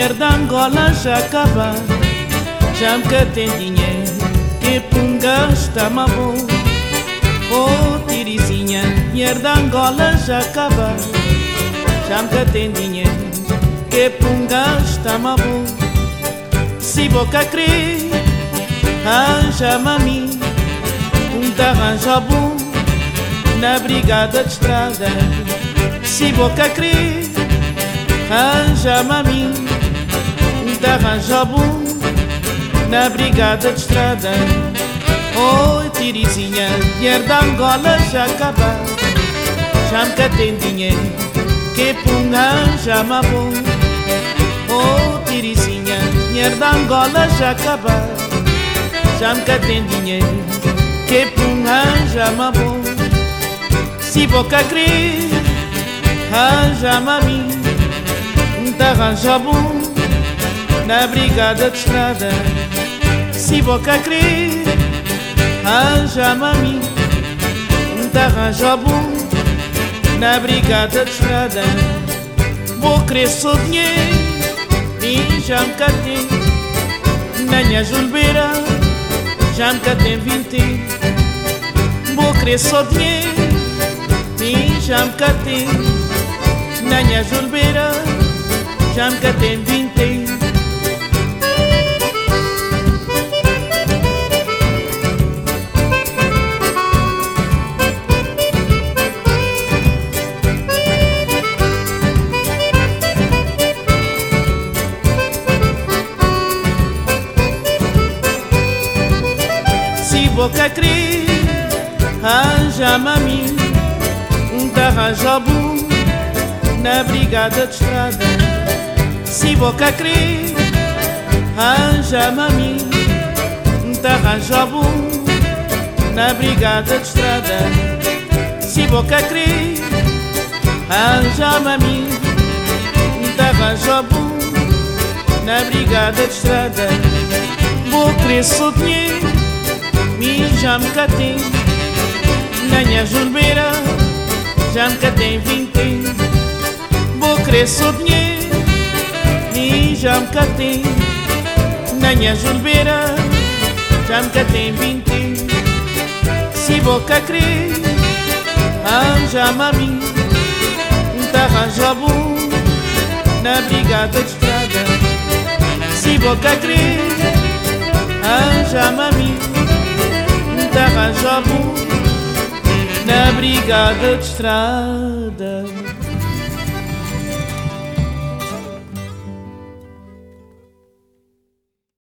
dinheiro da Angola já acaba. Já me que tem dinheiro, que punga está-me bom. Oh, Tirizinha, dinheiro da Angola já acaba. Já me que tem dinheiro, que punga está-me bom. Se boca crer, arranja-me a mim um arranja bom na brigada de estrada. Se boca crer, arranja-me a mim um arranja bom na brigada de estrada. Oh, Tirizinha, dinheiro da Angola já acaba. Já me que tem dinheiro, que punga arranja-me bom. Oh, Tirizinha, dinheiro da Angola já acaba. Já me que tem dinheiro, que punga arranja-me bom. Se boca crer, arranja-me a mim um arranja bom na brigada de estrada. Se boca crer, arranja-me a mim um arranja bom na brigada de estrada. Vou querer só dinheiro e já me catei na minha julbeira, já me catei 20. Vou querer só dinheiro e já me catei na minha julbeira, já me catei 20. Se boca crer, arranja-me a mim um arranja bom na brigada de estrada. Se boca crer, arranja-me a mim um arranja bom na brigada de estrada. Se boca crer, arranja-me a mim um arranja bom na brigada de estrada. Vou querer só dinheiro e já me catei na minha julbeira, já me catei 20. Vou querer só dinheiro e já me catei na minha julbeira, já me catei 20. Se boca crer, arranja-me a mim um arranja bom na brigada de estrada. Se boca crer, arranja-me a mim um arranja bom na brigada de estrada.